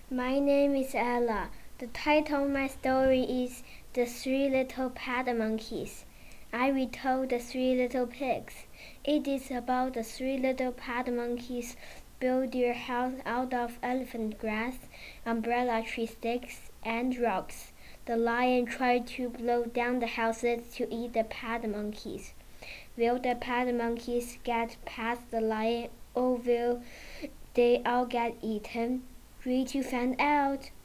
My name is Ella. The title of my story is The Three Little Pad Monkeys. I retold The Three Little Pigs. It is about the three little pad monkeys build their house out of elephant grass, umbrella tree sticks, and rocks. The lion tried to blow down the houses to eat the pad monkeys. Will the pad monkeys get past the lion, or will they all get eaten? Read to find out.